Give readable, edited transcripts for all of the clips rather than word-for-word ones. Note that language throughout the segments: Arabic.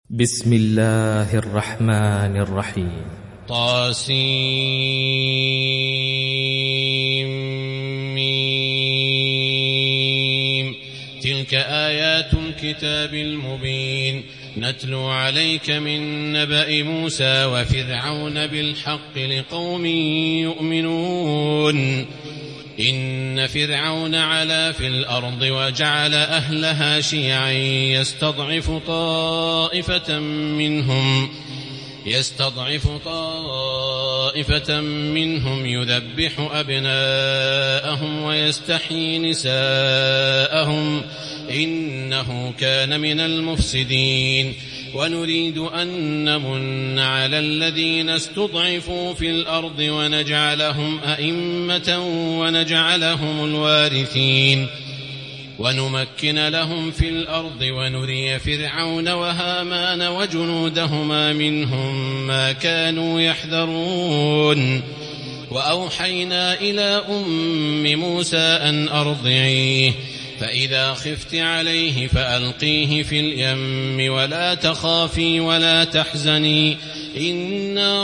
بسم الله الرحمن الرحيم. طاسيم. تلك آيات الكتاب المبين نتلو عليك من نبأ موسى وفرعون بالحق لقوم يؤمنون. إن فرعون علا في الأرض وجعل أهلها شيعا يستضعف طائفة منهم يذبح أبناءهم ويستحيي نساءهم إنه كان من المفسدين. ونريد أن نمن على الذين استضعفوا في الأرض ونجعلهم أئمة ونجعلهم الوارثين ونمكن لهم في الأرض ونري فرعون وهامان وجنودهما منهم ما كانوا يحذرون. وأوحينا إلى أم موسى أن أرضعيه فإذا خفت عليه فألقيه في اليم ولا تخافي ولا تحزني إنا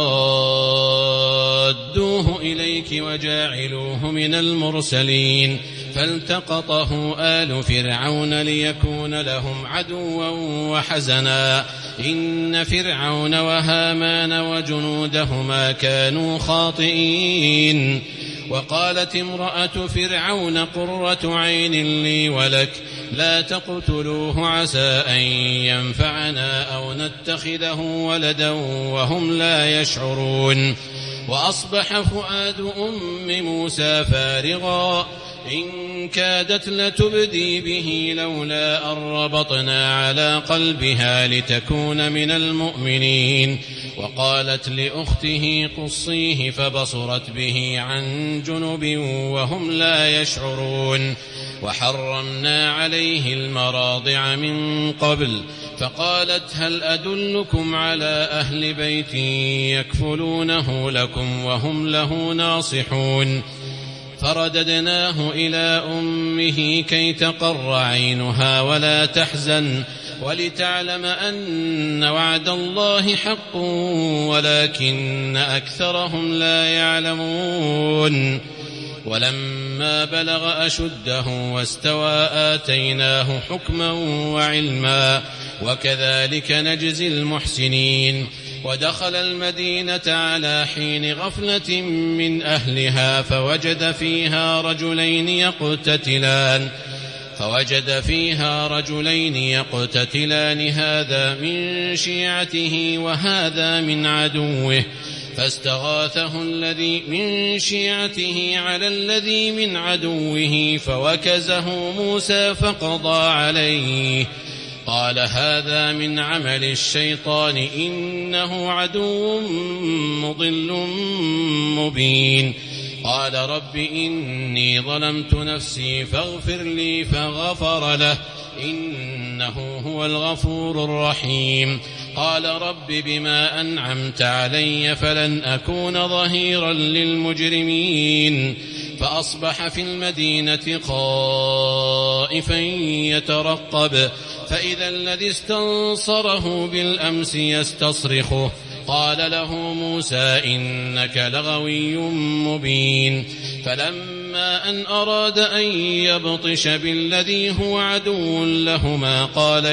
رادوه إليك وجاعلوه من المرسلين. فالتقطه آل فرعون ليكون لهم عدوا وحزنا إن فرعون وهامان وجنودهما كانوا خاطئين. وقالت امرأة فرعون قرة عين لي ولك لا تقتلوه عسى أن ينفعنا أو نتخذه ولدا وهم لا يشعرون. وأصبح فؤاد أم موسى فارغا إن كادت لتبدي به لولا أن ربطنا على قلبها لتكون من المؤمنين. وقالت لأخته قصيه فبصرت به عن جنب وهم لا يشعرون. وحرمنا عليه المراضع من قبل فقالت هل أدلكم على أهل بيت يكفلونه لكم وهم له ناصحون. فرددناه إلى أمه كي تقر عينها ولا تحزن ولتعلم أن وعد الله حق ولكن أكثرهم لا يعلمون. ولما بلغ أشده واستوى آتيناه حكما وعلما وكذلك نجزي المحسنين. ودخل المدينة على حين غفلة من أهلها فوجد فيها رجلين يقتتلان هذا من شيعته وهذا من عدوه فاستغاثه الذي من شيعته على الذي من عدوه فوكزه موسى فقضى عليه. قال هذا من عمل الشيطان إنه عدو مضل مبين. قال رب إني ظلمت نفسي فاغفر لي فغفر له إنه هو الغفور الرحيم. قال رب بما أنعمت علي فلن أكون ظهيرا للمجرمين. فأصبح في المدينة خائفا يترقب فإذا الذي استنصره بالأمس يستصرخه قال له موسى إنك لغوي مبين. فلما أن أراد أن يبطش بالذي هو عدو لهما قال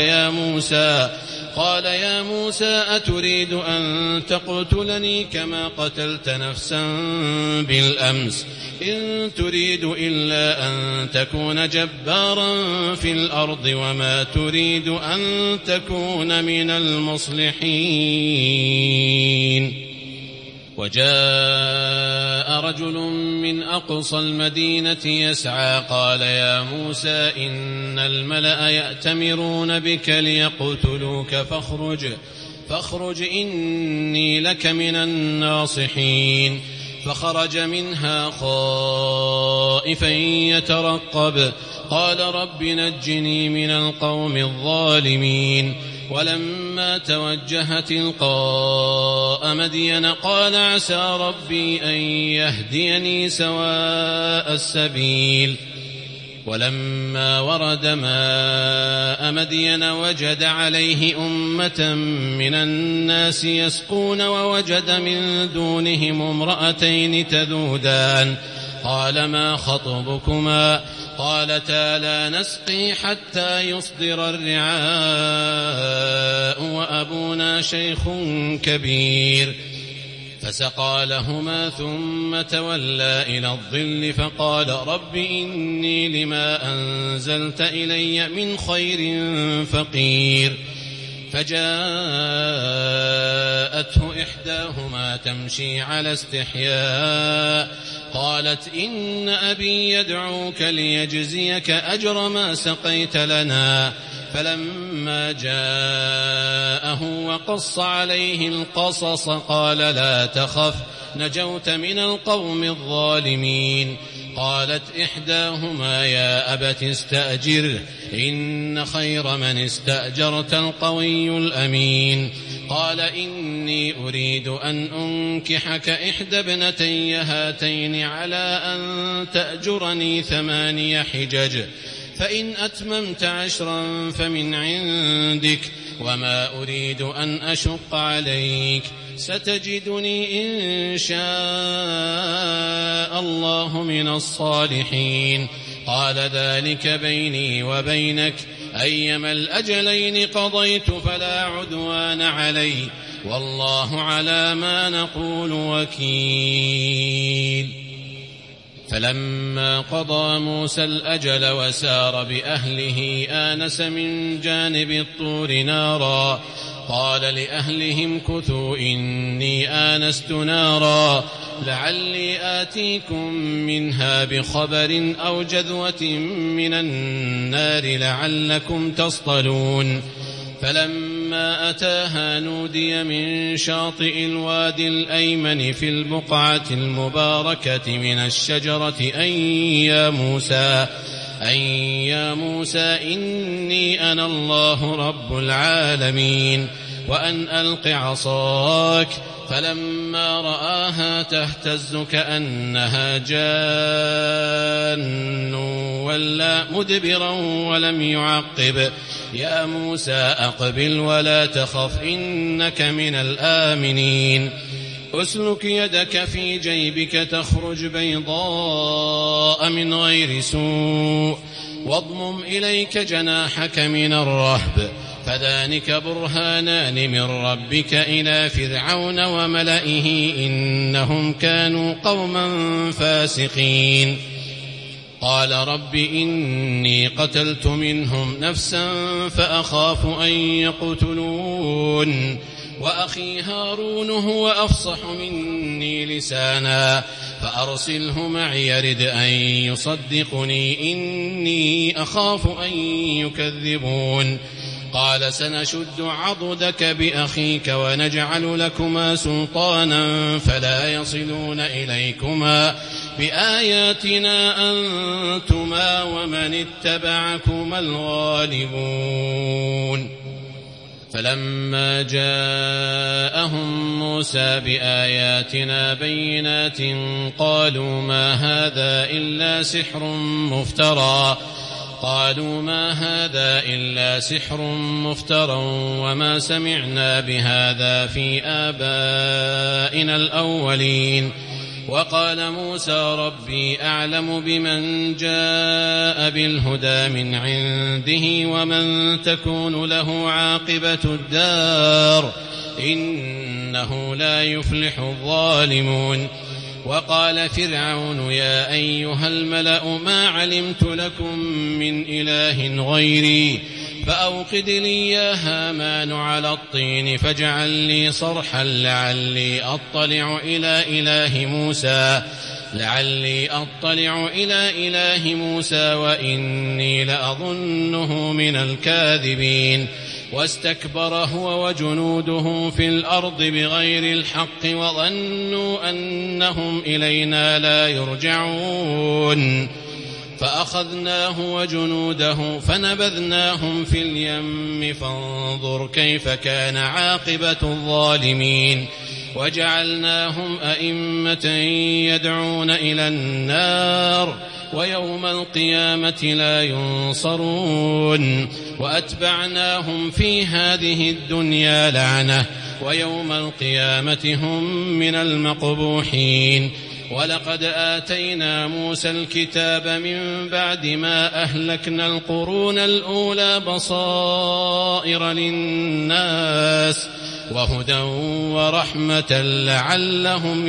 يا موسى أتريد أن تقتلني كما قتلت نفسا بالأمس إن تريد إلا أن تكون جبارا في الأرض وما تريد أن تكون من المصلحين. وجاء رجل من أقصى المدينة يسعى قال يا موسى إن الملأ يأتمرون بك ليقتلوك فاخرج إني لك من الناصحين. فخرج منها خائفا يترقب قال رب نجني من القوم الظالمين. ولما توجه تلقاء مدين قال عسى ربي أن يهديني سواء السبيل. ولما ورد ماء مدين وجد عليه أمة من الناس يسقون ووجد من دونهم امرأتين تذودان قال ما خطبكما قالتا لا نسقي حتى يصدر الرعاء وأبونا شيخ كبير فسقى لهما ثم تولى إلى الظل فقال رب إني لما أنزلت إلي من خير فقير فجاءته إحداهما تمشي على استحياء قالت إن أبي يدعوك ليجزيك أجر ما سقيت لنا فلما جاءه وقص عليه القصص قال لا تخف نجوت من القوم الظالمين قالت إحداهما يا أبت استأجره إن خير من استأجرت القوي الأمين قال إني أريد أن أنكحك إحدى ابنتي هاتين على أن تأجرني 8 حجج فإن أتممت 10 فمن عندك وما أريد أن أشق عليك ستجدني إن شاء الله من الصالحين قال ذلك بيني وبينك أيما الأجلين قضيت فلا عدوان علي والله على ما نقول وكيل فلما قضى موسى الأجل وسار بأهله آنس من جانب الطور نارا قال لأهلهم كثوا إني آنست نارا لعلي آتيكم منها بخبر أو جذوة من النار لعلكم تصطلون فلما أتاها نودي من شاطئ الوادي الأيمن في البقعة المباركة من الشجرة أن يا موسى إني أنا الله رب العالمين وأن ألق عصاك فلما رآها تهتز كأنها جان ولا مدبرا ولم يعقب يا موسى أقبل ولا تخف إنك من الآمنين أسلك يدك في جيبك تخرج بيضاء من غير سوء واضمم إليك جناحك من الرهب فذلك برهانان من ربك إلى فرعون وملئه إنهم كانوا قوما فاسقين قال رب إني قتلت منهم نفسا فأخاف أن يقتلون وأخي هارون هو أفصح مني لسانا فأرسله معي يرد أن يصدقني إني أخاف أن يكذبون قال سنشد عضدك بأخيك ونجعل لكما سلطانا فلا يصلون إليكما بآياتنا أنتما ومن اتبعكما الغالبون فلما جاءهم موسى بآياتنا بينات قالوا ما هذا إلا سحر مفترى وما سمعنا بهذا في آبائنا الأولين وقال موسى ربي أعلم بمن جاء بالهدى من عنده ومن تكون له عاقبة الدار إنه لا يفلح الظالمون وقال فرعون يا أيها الملأ ما علمت لكم من إله غيري فأوقد لي يا هامان على الطين فاجعل لي صرحا لعلي أطلع إلى إله موسى وإني لأظنه من الكاذبين واستكبر هو وجنوده في الأرض بغير الحق وظنوا أنهم إلينا لا يرجعون فأخذناه وجنوده فنبذناهم في اليم فانظر كيف كان عاقبة الظالمين وجعلناهم أئمة يدعون إلى النار ويوم القيامة لا ينصرون وأتبعناهم في هذه الدنيا لعنة ويوم القيامة هم من المقبوحين. ولقد آتينا موسى الكتاب من بعد ما أهلكنا القرون الأولى بصائر للناس وهدى ورحمة لعلهم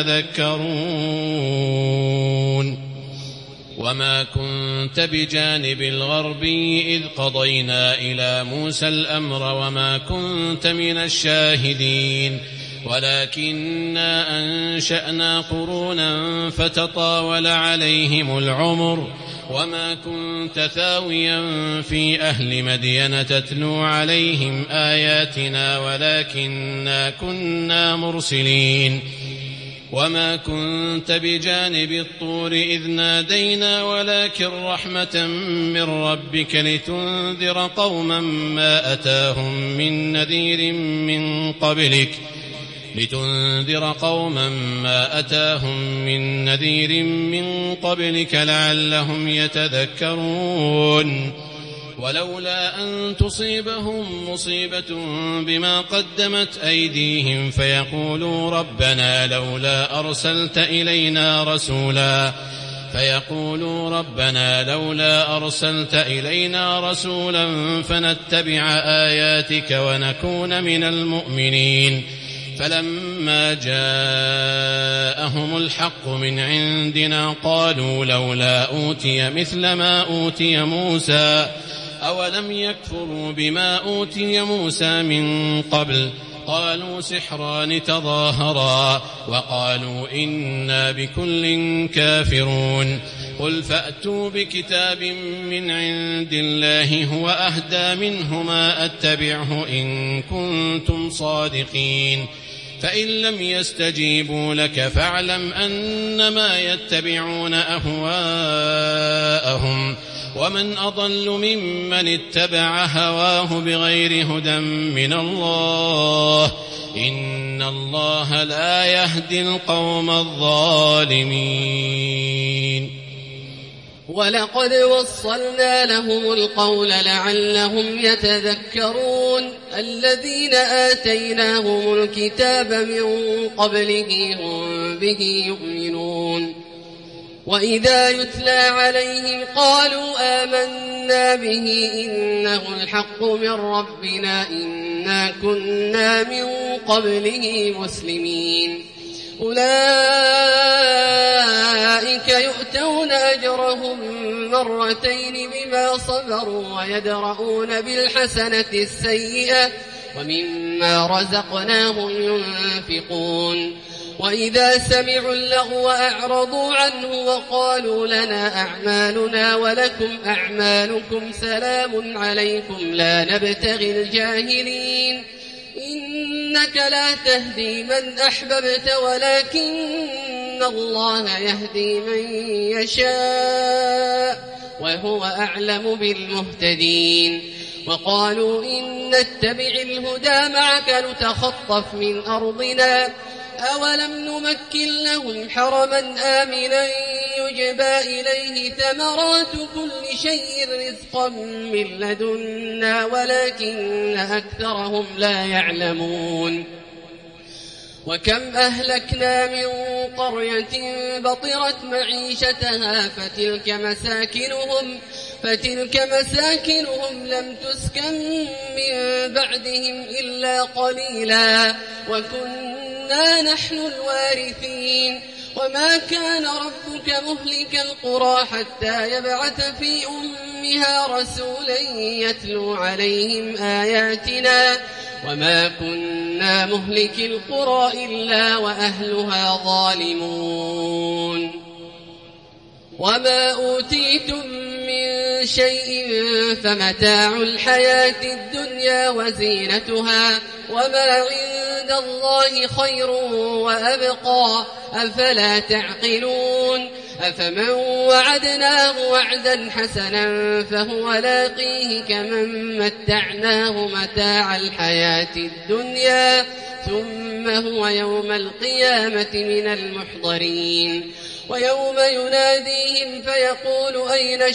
يتذكرون. وما كنت بجانب الغربي إذ قضينا إلى موسى الأمر وما كنت من الشاهدين ولكننا أنشأنا قرونا فتطاول عليهم العمر وما كنت ثاويا في أهل مدين تتلو عليهم آياتنا ولكننا كنا مرسلين. وما كنت بجانب الطور إذ نادينا ولكن رحمة من ربك لتنذر قوما ما أتاهم من نذير من قبلك لعلهم يتذكرون. ولولا أن تصيبهم مصيبة بما قدمت أيديهم فيقولوا ربنا لولا أرسلت إلينا رسولا فنتبع آياتك ونكون من المؤمنين. فلما جاءهم الحق من عندنا قالوا لولا أوتي مثل ما أوتي موسى أولم يكفروا بما أوتي موسى من قبل قالوا سحران تظاهرا وقالوا إنا بكل كافرون. قل فأتوا بكتاب من عند الله هو أهدى منهما أتبعه إن كنتم صادقين. فإن لم يستجيبوا لك فاعلم أنما يتبعون أهواءهم ومن أضل ممن اتبع هواه بغير هدى من الله إن الله لا يهدي القوم الظالمين. ولقد وصلنا لهم القول لعلهم يتذكرون. الذين آتيناهم الكتاب من قبله هم به يؤمنون وإذا يتلى عليهم قالوا آمنا به إنه الحق من ربنا إنا كنا من قبله مسلمين. أولئك يؤتون أجرهم مرتين بما صبروا ويدرؤون بالحسنة السيئة ومما رزقناهم ينفقون. وإذا سمعوا اللغو أعرضوا عنه وقالوا لنا أعمالنا ولكم أعمالكم سلام عليكم لا نبتغي الجاهلين. إنك لا تهدي من أحببت ولكن الله يهدي من يشاء وهو أعلم بالمهتدين. وقالوا إن نتبع الهدى معك نتخطف من أرضنا أولم نمكن لهم حرما آمنا يجبى إليه ثمرات كل شيء رزقا من لدنا ولكن أكثرهم لا يعلمون. وكم أهلكنا من قرية بطرت معيشتها فتلك مساكنهم لم تسكن من بعدهم إلا قليلا وكنا نحن الوارثين. وما كان ربك مهلك القرى حتى يبعث في أمها رسولا يتلو عليهم آياتنا وما كنا مهلك القرى إلا وأهلها ظالمون. وما أوتيتم من شيء فمتاع الحياة الدنيا وزينتها وما عند الله خير وأبقى أفلا تعقلون أفمن وعدناه وعدا حسنا فهو لاقيه كمن متعناه متاع الحياة الدنيا ثم هو يوم القيامة من المحضرين ويوم يناديهم فيقول أين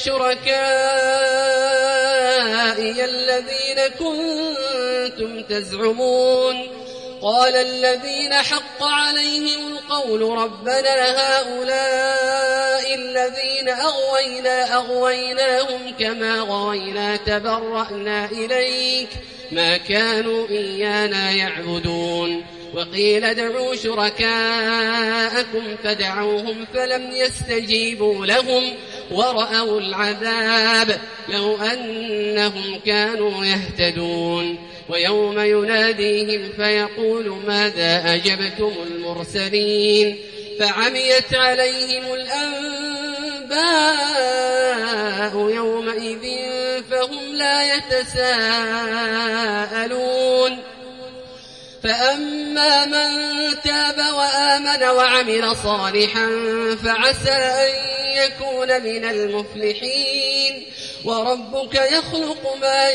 شركائي الذين كنتم تزعمون قال الذين حق عليهم القول ربنا هؤلاء الذين أغويناهم كما غوينا تبرأنا إليك ما كانوا إيانا يعبدون وقيل ادعوا شركاءكم فدعوهم فلم يستجيبوا لهم ورأوا العذاب لو أنهم كانوا يهتدون ويوم يناديهم فيقول ماذا أجبتم المرسلين فعميت عليهم الأنباء يومئذ فهم لا يتساءلون فأما من تاب وآمن وعمل صالحا فعسى أن يكون من المفلحين وربك يخلق ما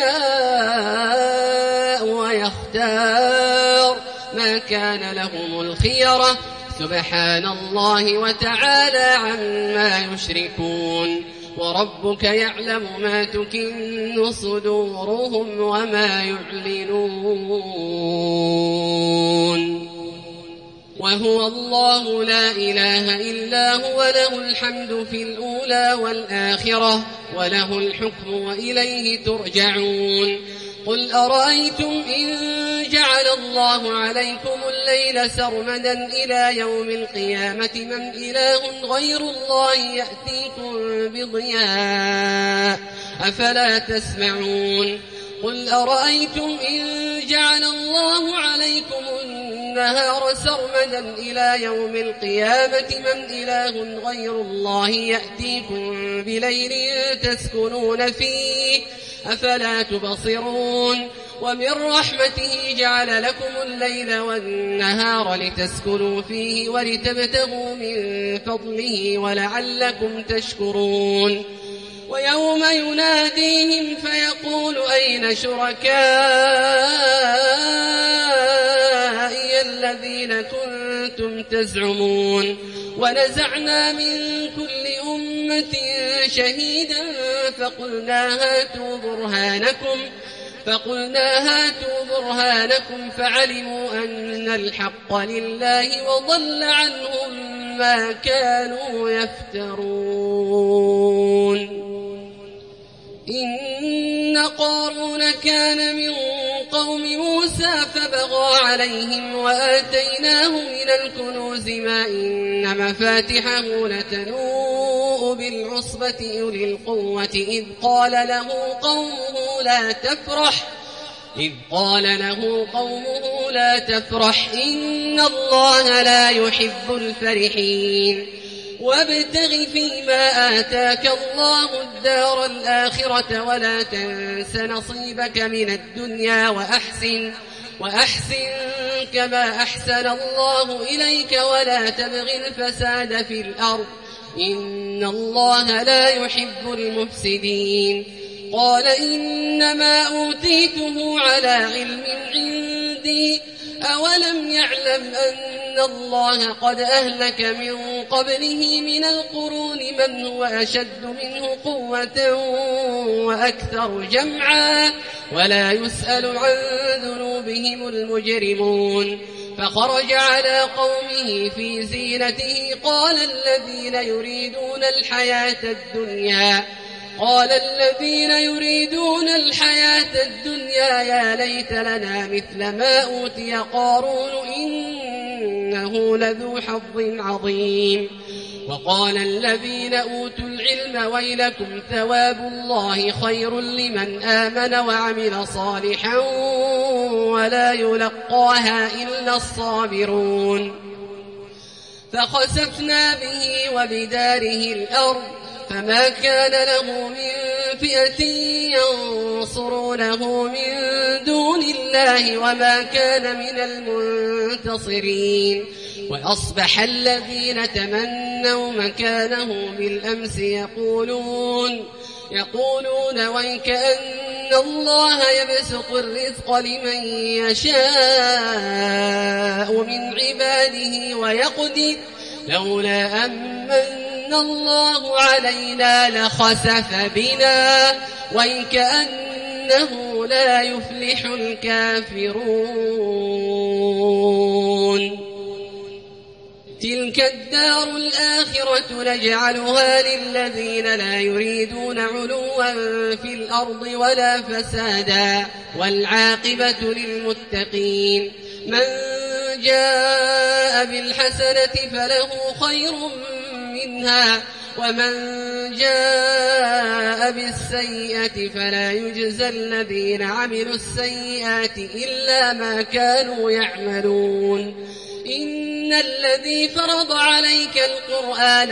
يشاء ويختار ما كان لهم الخيرة سبحان الله وتعالى عما يشركون وربك يعلم ما تكن صدورهم وما يعلنون وهو الله لا إله إلا هو له الحمد في الأولى والآخرة وله الحكم وإليه ترجعون قل أرأيتم إن جعل الله عليكم الليل سرمدا إلى يوم القيامة من إله غير الله يأتيكم بضياء أفلا تسمعون قل أرأيتم إن جعل الله عليكم النهار سرمدا إلى يوم القيامة من إله غير الله يأتيكم بليل تسكنون فيه أفلا تبصرون ومن رحمته جعل لكم الليل والنهار لتسكنوا فيه ولتبتغوا من فضله ولعلكم تشكرون ويوم يناديهم فيقول أين شركائي الذين كنتم تزعمون ونزعنا من كل أمة شهيدا فقلنا هاتوا برهانكم فعلموا أن الحق لله وضل عنهم ما كانوا يفترون إن قارون كان من قوم موسى فبغى عليهم وآتيناه من الكنوز ما إن مفاتحه لتنوء بالعصبة أولي القوة إذ قال له قومه لا تفرح إن الله لا يحب الفرحين وابتغ فيما آتاك الله الدار الآخرة ولا تنس نصيبك من الدنيا وأحسن كما أحسن الله إليك ولا تبغ الفساد في الأرض إن الله لا يحب المفسدين قال إنما أوتيته على علم عندي أولم يعلم أن الله قد أهلك من قبله من القرون من هو أشد منه قوة وأكثر جمعا ولا يسأل عن ذنوبهم المجرمون فخرج على قومه في زينته قال الذين يريدون الحياة الدنيا يا ليت لنا مثل ما أوتي قارون إنه لذو حظ عظيم وقال الذين أوتوا العلم ويلكم ثواب الله خير لمن آمن وعمل صالحا ولا يلقاها إلا الصابرون فخسفنا به وبداره الأرض فما كان له من فئة ينصرونه من دون الله وما كان من المنتصرين. وأصبح الذين تمنوا مكانه بالأمس يقولون ويكأن الله يبسط الرزق لمن يشاء من عباده ويقدر لولا أمن الله علينا لخسف بنا ويكأنه لا يفلح الكافرون. تلك الدار الآخرة نجعلها للذين لا يريدون علوا في الأرض ولا فسادا والعاقبة للمتقين. من جاء بالحسنة فله خير منها ومن جاء بالسيئة فلا يجزى الذين عملوا السيئات إلا ما كانوا يعملون. إن الذي فرض عليك القرآن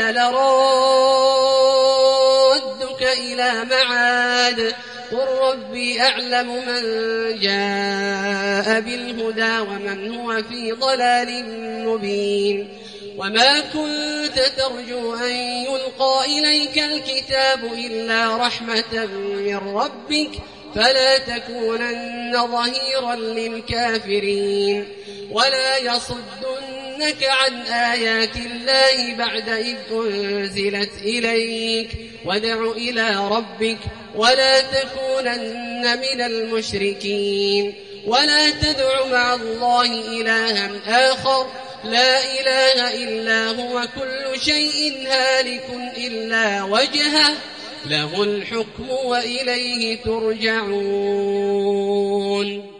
لرادك إلى معاد قل ربي أعلم من جاء بالهدى ومن هو في ضلال مبين. وما كنت ترجو أن يلقى إليك الكتاب إلا رحمة من ربك فلا تكونن ظهيرا للكافرين. ولا يصدنك عن آيات الله بعد إذ أنزلت إليك وادع إلى ربك ولا تكونن من المشركين. ولا تدع مع الله إلها آخر لا إله إلا هو كل شيء هالك إلا وجهه له الحكم وإليه ترجعون.